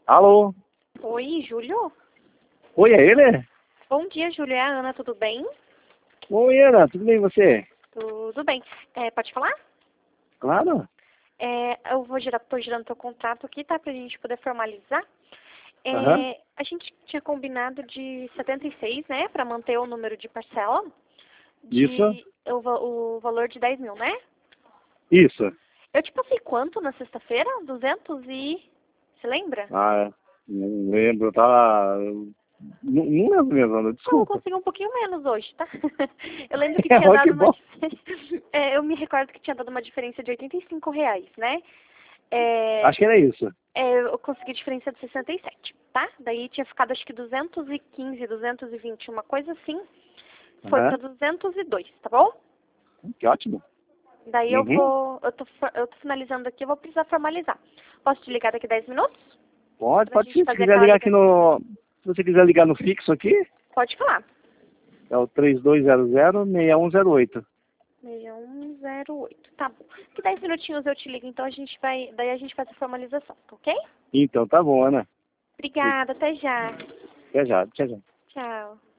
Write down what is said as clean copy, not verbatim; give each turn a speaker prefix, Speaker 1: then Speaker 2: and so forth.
Speaker 1: Alô?
Speaker 2: Oi, Júlio?
Speaker 1: Oi, é ele?
Speaker 2: Bom dia, Júlio. É a Ana, tudo bem?
Speaker 1: Oi, Ana, tudo bem e você?
Speaker 2: Tudo bem. Pode falar?
Speaker 1: Claro.
Speaker 2: Tô girando teu contrato aqui, tá? Pra gente poder formalizar.
Speaker 1: Aham.
Speaker 2: A gente tinha combinado de 76, né? Pra manter o número de parcela.
Speaker 1: Isso.
Speaker 2: O valor de 10 mil, né?
Speaker 1: Isso.
Speaker 2: Eu te passei quanto na sexta-feira? 200 e... Você lembra?
Speaker 1: Ah, não lembro, tá? Não lembro mesmo, Ana,
Speaker 2: Não, eu
Speaker 1: desculpa.
Speaker 2: consegui um pouquinho menos hoje, tá? Eu lembro que tinha
Speaker 1: Olha que
Speaker 2: dado uma...
Speaker 1: bom.
Speaker 2: Eu me recordo que tinha dado uma diferença de R$ 85, né? É,
Speaker 1: Acho que era isso.
Speaker 2: eu consegui diferença de 67, tá? Daí tinha ficado acho que 215, 220, uma coisa assim. Foi
Speaker 1: Aham.
Speaker 2: pra 202, tá bom?
Speaker 1: Que ótimo.
Speaker 2: Daí
Speaker 1: Uhum.
Speaker 2: eu tô finalizando aqui, eu vou precisar formalizar. Posso te ligar daqui 10 minutos? Pra
Speaker 1: Pode
Speaker 2: gente
Speaker 1: sim. Se
Speaker 2: fazer
Speaker 1: quiser
Speaker 2: aquela
Speaker 1: ligar aqui
Speaker 2: ligação?
Speaker 1: no... Se você quiser ligar no fixo aqui,
Speaker 2: Pode falar.
Speaker 1: é o 3200-6108.
Speaker 2: 6108, tá bom. Que 10 minutinhos eu te ligo, então daí a gente faz a formalização, tá ok?
Speaker 1: Então, tá bom, Ana.
Speaker 2: Obrigada, até já.
Speaker 1: Até já, até já.
Speaker 2: Tchau.